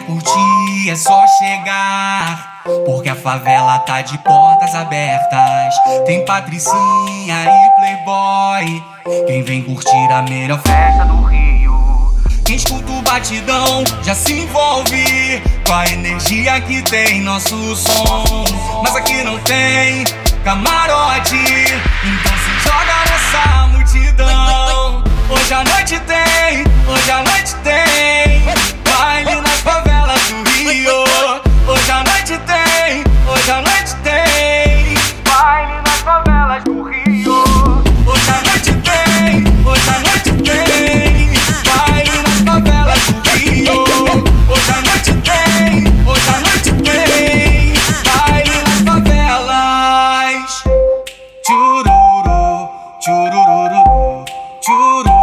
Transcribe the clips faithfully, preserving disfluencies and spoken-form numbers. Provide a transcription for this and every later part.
curtir é só chegar, porque a favela tá de portas abertas. Tem Patricinha e Playboy, quem vem curtir a melhor festa do Rio. Quem escuta o batidão já se envolve com a energia que tem nosso som. Mas aqui não tem camarote, então se joga nessa multidão. Hoje a noite tem, hoje a noite tem baile nas favelas do Rio. Hoje a noite tem, hoje a noite tem baile nas favelas do Rio. Hoje a noite tem, hoje a noite tem baile nas favelas do Rio. Hoje a noite tem, hoje a noite tem baile nas favelas. Chururu, churururu, chururu.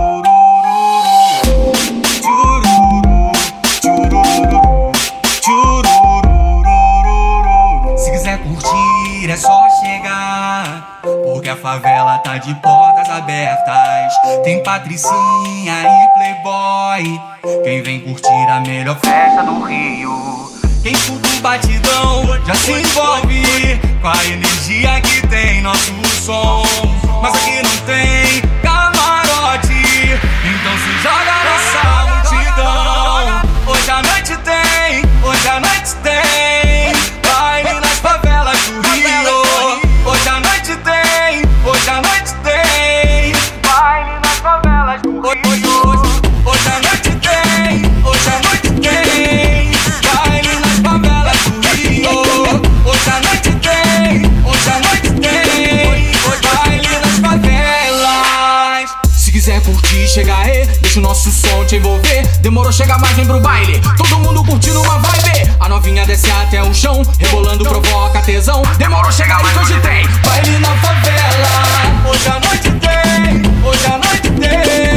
É só chegar, porque a favela tá de portas abertas. Tem Patricinha e Playboy, quem vem curtir a melhor festa do Rio. Quem escuta o batidão já se envolve com a energia que tem nosso som. Mas aqui não tem camarote, então se joga nessa multidão. Hoje a noite tem, hoje a noite tem baile nas favelas do Rio. Hoje a noite tem, hoje a noite tem baile nas favelas do Rio. Hoje a noite tem, hoje a noite tem baile nas favelas do Rio. Hoje a noite tem, hoje a noite tem baile nas favelas. Se quiser curtir, chega aí, deixa o nosso som te envolver. Demorou, chega mais, vem pro baile, todo mundo curtindo uma vibe. A novinha desce até o chão, rebolando provoca tesão. Demorou, chega mais, hoje tem baile na favela. Hoje a noite tem, hoje a noite tem